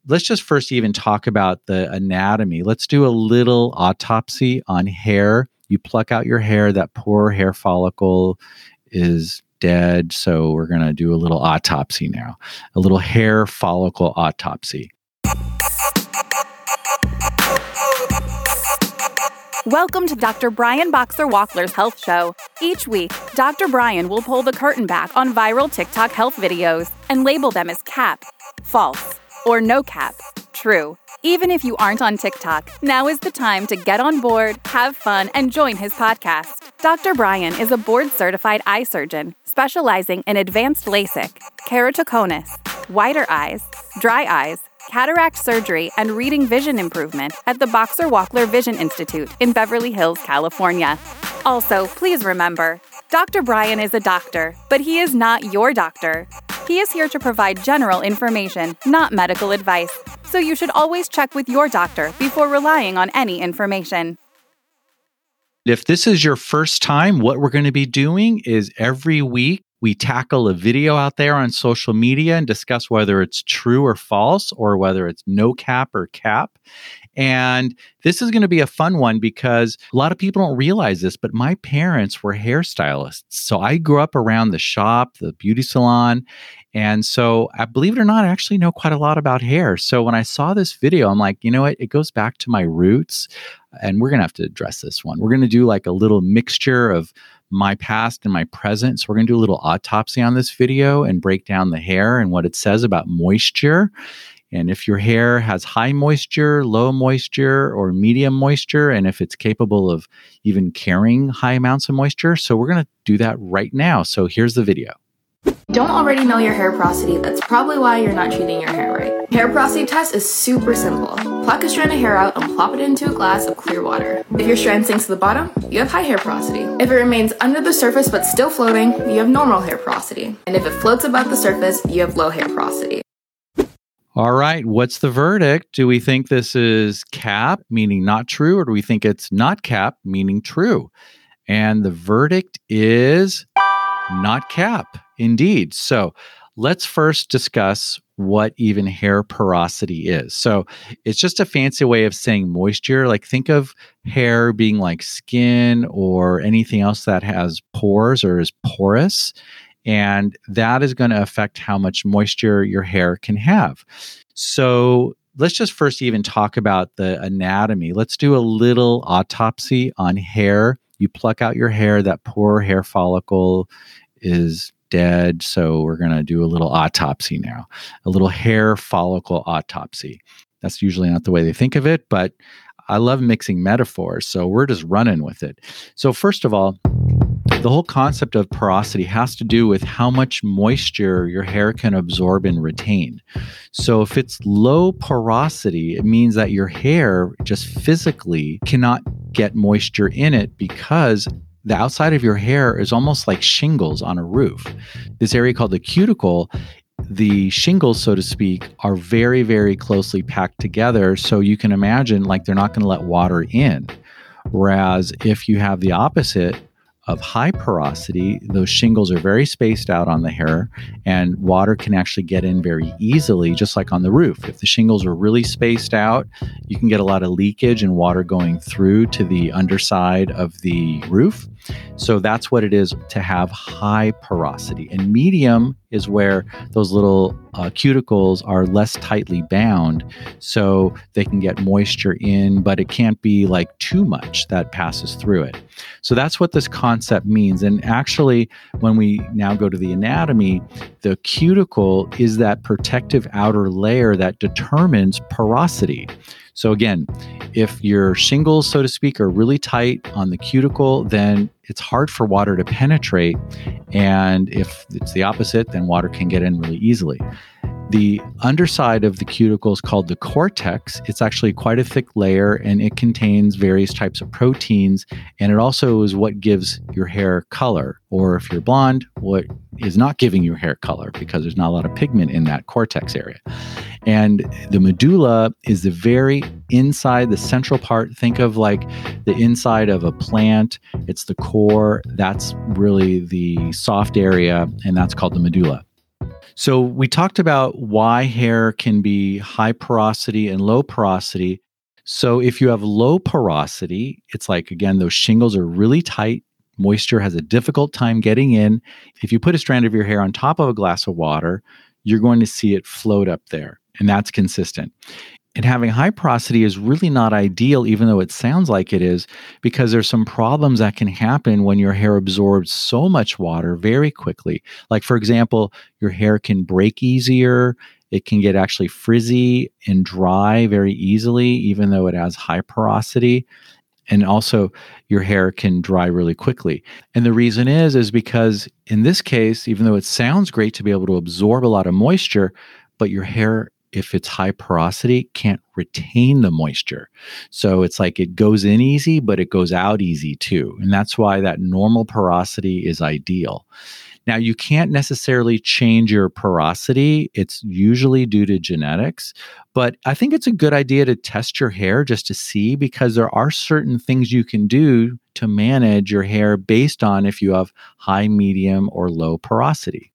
let's just first even talk about the anatomy. Let's do a little autopsy on hair. You pluck out your hair, that poor hair follicle is dead. So we're going to do a little autopsy now, a little hair follicle autopsy. Welcome to Dr. Brian Boxer-Wackler's Health Show. Each week, Dr. Brian will pull the curtain back on viral TikTok health videos and label them as cap, false, or no cap, true. Even if you aren't on TikTok, now is the time to get on board, have fun, and join his podcast. Dr. Brian is a board-certified eye surgeon specializing in advanced LASIK, keratoconus, whiter eyes, dry eyes, cataract surgery, and reading vision improvement at the Boxer-Wackler Vision Institute in Beverly Hills, California. Also, please remember, Dr. Brian is a doctor, but he is not your doctor. He is here to provide general information, not medical advice, so you should always check with your doctor before relying on any information. If this is your first time, what we're going to be doing is every week we tackle a video out there on social media and discuss whether it's true or false, or whether it's no cap or cap. And this is going to be a fun one because a lot of people don't realize this, but my parents were hairstylists. So I grew up around the shop, the beauty salon. And so I believe it or not, I actually know quite a lot about hair. So when I saw this video, I'm like, you know what? It goes back to my roots. And we're going to have to address this one. We're going to do like a little mixture of my past and my present. So we're going to do a little autopsy on this video and break down the hair and what it says about moisture. And if your hair has high moisture, low moisture, or medium moisture, and if it's capable of even carrying high amounts of moisture. So we're going to do that right now. So here's the video. Don't already know your hair porosity? That's probably why you're not treating your hair right. Hair porosity test is super simple. Pluck a strand of hair out and plop it into a glass of clear water. If your strand sinks to the bottom, you have high hair porosity. If it remains under the surface but still floating, you have normal hair porosity. And if it floats above the surface, you have low hair porosity. All right, what's the verdict? Do we think this is cap, meaning not true, or do we think it's not cap, meaning true? And the verdict is not cap, indeed. So let's first discuss what even hair porosity is. So it's just a fancy way of saying moisture. Like think of hair being like skin or anything else that has pores or is porous. And that is going to affect how much moisture your hair can have. So let's just first even talk about the anatomy. Let's do a little autopsy on hair. You pluck out your hair, that poor hair follicle is dead. So we're going to do a little autopsy now, a little hair follicle autopsy. That's usually not the way they think of it, but I love mixing metaphors. So we're just running with it. So first of all, the whole concept of porosity has to do with how much moisture your hair can absorb and retain. So if it's low porosity, it means that your hair just physically cannot get moisture in it because the outside of your hair is almost like shingles on a roof. This area called the cuticle, the shingles, so to speak, are very, very closely packed together. So you can imagine like they're not going to let water in. Whereas if you have the opposite of high porosity, those shingles are very spaced out on the hair and water can actually get in very easily, just like on the roof. If the shingles are really spaced out, you can get a lot of leakage and water going through to the underside of the roof. So that's what it is to have high porosity. And medium is where those little cuticles are less tightly bound, so they can get moisture in, but it can't be like too much that passes through it. So that's what this concept means. And actually, when we now go to the anatomy, the cuticle is that protective outer layer that determines porosity. So again, if your shingles, so to speak, are really tight on the cuticle, then it's hard for water to penetrate. And if it's the opposite, then water can get in really easily. The underside of the cuticle is called the cortex. It's actually quite a thick layer and it contains various types of proteins. And it also is what gives your hair color, or if you're blonde, what is not giving your hair color because there's not a lot of pigment in that cortex area. And the medulla is the very inside, the central part. Think of like the inside of a plant. It's the core. That's really the soft area, and that's called the medulla. So we talked about why hair can be high porosity and low porosity. So if you have low porosity, it's like, again, those shingles are really tight. Moisture has a difficult time getting in. If you put a strand of your hair on top of a glass of water, you're going to see it float up there, and that's consistent. And having high porosity is really not ideal, even though it sounds like it is, because there's some problems that can happen when your hair absorbs so much water very quickly. Like, for example, your hair can break easier. It can get actually frizzy and dry very easily, even though it has high porosity. And also, your hair can dry really quickly. And the reason is because in this case, even though it sounds great to be able to absorb a lot of moisture, but your hair, if it's high porosity, can't retain the moisture. So it's like it goes in easy, but it goes out easy too. And that's why that normal porosity is ideal. Now, you can't necessarily change your porosity. It's usually due to genetics, but I think it's a good idea to test your hair just to see, because there are certain things you can do to manage your hair based on if you have high, medium, or low porosity.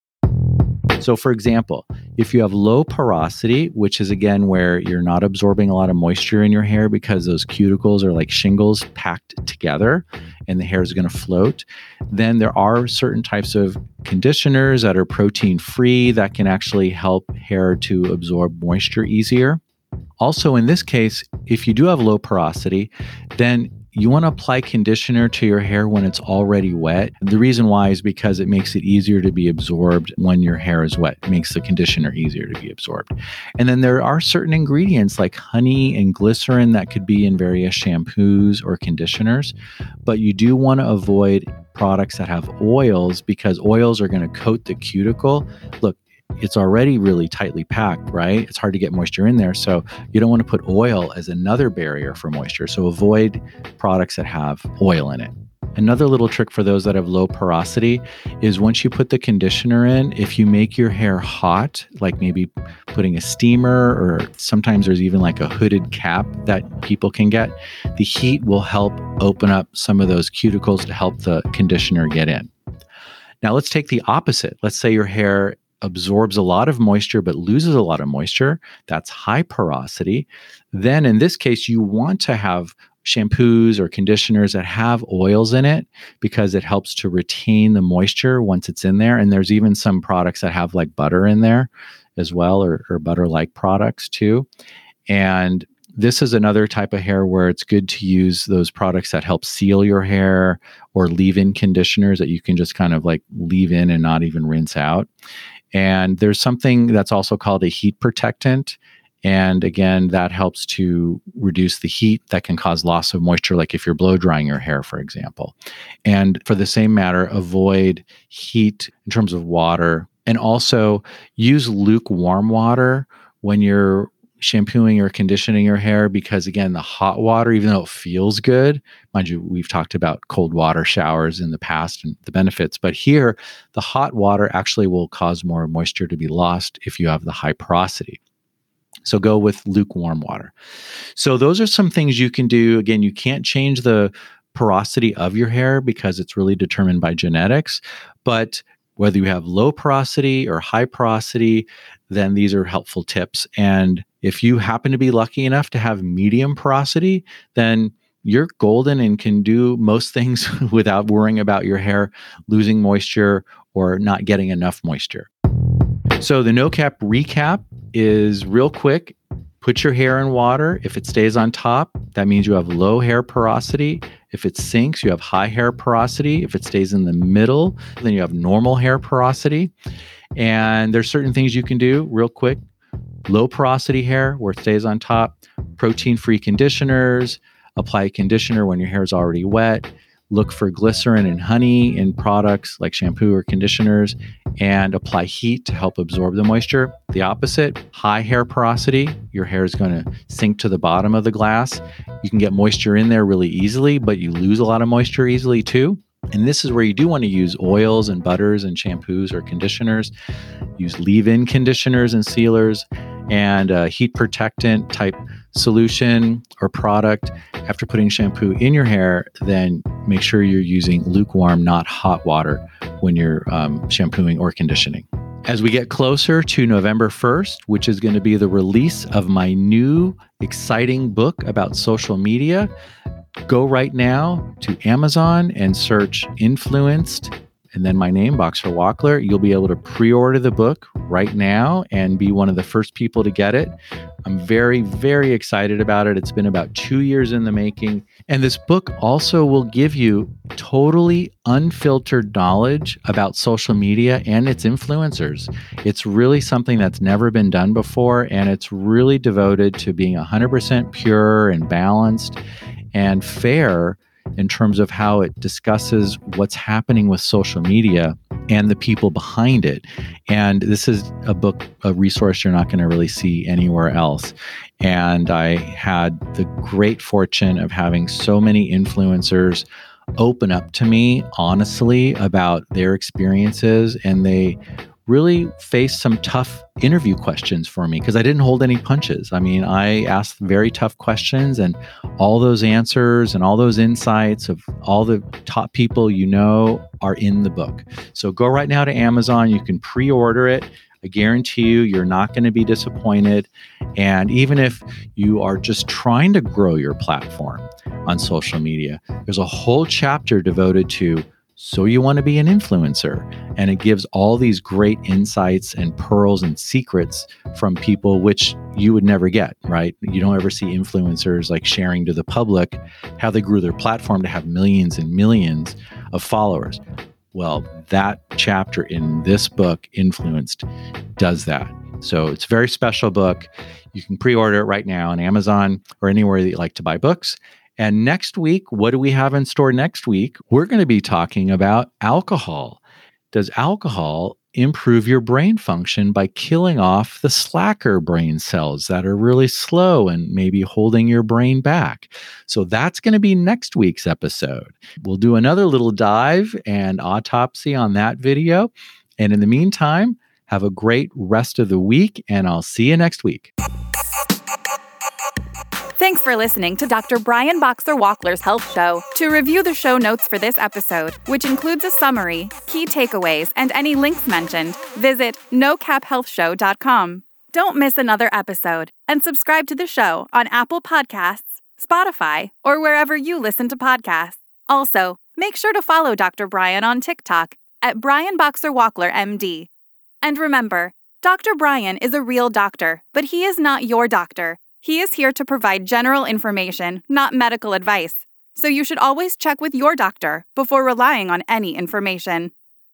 So, for example, if you have low porosity, which is again where you're not absorbing a lot of moisture in your hair because those cuticles are like shingles packed together and the hair is going to float, then there are certain types of conditioners that are protein free that can actually help hair to absorb moisture easier. Also, in this case, if you do have low porosity, then you want to apply conditioner to your hair when it's already wet. The reason why is because it makes it easier to be absorbed when your hair is wet. It makes the conditioner easier to be absorbed. And then there are certain ingredients like honey and glycerin that could be in various shampoos or conditioners, but you do want to avoid products that have oils, because oils are going to coat the cuticle. Look, it's already really tightly packed, right? It's hard to get moisture in there. So you don't want to put oil as another barrier for moisture. So avoid products that have oil in it. Another little trick for those that have low porosity is once you put the conditioner in, if you make your hair hot, like maybe putting a steamer, or sometimes there's even like a hooded cap that people can get, the heat will help open up some of those cuticles to help the conditioner get in. Now let's take the opposite. Let's say your hair absorbs a lot of moisture but loses a lot of moisture. That's high porosity. Then in this case, you want to have shampoos or conditioners that have oils in it, because it helps to retain the moisture once it's in there. And there's even some products that have like butter in there as well, or butter-like products too. And this is another type of hair where it's good to use those products that help seal your hair, or leave-in conditioners that you can just kind of like leave in and not even rinse out. And there's something that's also called a heat protectant. And again, that helps to reduce the heat that can cause loss of moisture, like if you're blow drying your hair, for example. And for the same matter, avoid heat in terms of water. And also use lukewarm water when you're shampooing or conditioning your hair, because again, the hot water, even though it feels good, mind you, we've talked about cold water showers in the past and the benefits, but here the hot water actually will cause more moisture to be lost if you have the high porosity. So go with lukewarm water. So those are some things you can do. Again, you can't change the porosity of your hair because it's really determined by genetics, but whether you have low porosity or high porosity, then these are helpful tips. And if you happen to be lucky enough to have medium porosity, then you're golden and can do most things without worrying about your hair losing moisture or not getting enough moisture. So the no cap recap is real quick. Put your hair in water. If it stays on top, that means you have low hair porosity. If it sinks, you have high hair porosity. If it stays in the middle, then you have normal hair porosity. And there's certain things you can do real quick. Low porosity hair, where it stays on top. Protein-free conditioners. Apply a conditioner when your hair is already wet. Look for glycerin and honey in products like shampoo or conditioners, and apply heat to help absorb the moisture. The opposite, high hair porosity, your hair is going to sink to the bottom of the glass. You can get moisture in there really easily, but you lose a lot of moisture easily too. And this is where you do want to use oils and butters and shampoos or conditioners. Use leave-in conditioners and sealers, and a heat protectant type solution or product. After putting shampoo in your hair, then make sure you're using lukewarm, not hot water when you're shampooing or conditioning. As we get closer to November 1st, which is going to be the release of my new exciting book about social media, go right now to Amazon and search Influenced and then my name, Boxer Walkler. You'll be able to pre-order the book right now and be one of the first people to get it. I'm very, very excited about it. It's been about 2 years in the making. And this book also will give you totally unfiltered knowledge about social media and its influencers. It's really something that's never been done before, and it's really devoted to being 100% pure and balanced and fair in terms of how it discusses what's happening with social media and the people behind it. And this is a resource you're not going to really see anywhere else. And I had the great fortune of having so many influencers open up to me honestly about their experiences, and they really faced some tough interview questions for me because I didn't hold any punches. I mean, I asked very tough questions, and all those answers and all those insights of all the top people you know are in the book. So go right now to Amazon. You can pre-order it. I guarantee you're not going to be disappointed. And even if you are just trying to grow your platform on social media, there's a whole chapter devoted to so you want to be an influencer. And it gives all these great insights and pearls and secrets from people which you would never get, right? You don't ever see influencers like sharing to the public how they grew their platform to have millions and millions of followers. Well, that chapter in this book, Influenced, does that. So it's a very special book. You can pre-order it right now on Amazon or anywhere that you like to buy books. And next week, what do we have in store next week? We're going to be talking about alcohol. Does alcohol improve your brain function by killing off the slacker brain cells that are really slow and maybe holding your brain back? So that's going to be next week's episode. We'll do another little dive and autopsy on that video. And in the meantime, have a great rest of the week, and I'll see you next week. Thanks for listening to Dr. Brian Boxer Walkler's Health Show. To review the show notes for this episode, which includes a summary, key takeaways, and any links mentioned, visit nocaphealthshow.com. Don't miss another episode, and subscribe to the show on Apple Podcasts, Spotify, or wherever you listen to podcasts. Also, make sure to follow Dr. Brian on TikTok at Brian Boxer Walkler, MD. And remember, Dr. Brian is a real doctor, but he is not your doctor. He is here to provide general information, not medical advice. So you should always check with your doctor before relying on any information.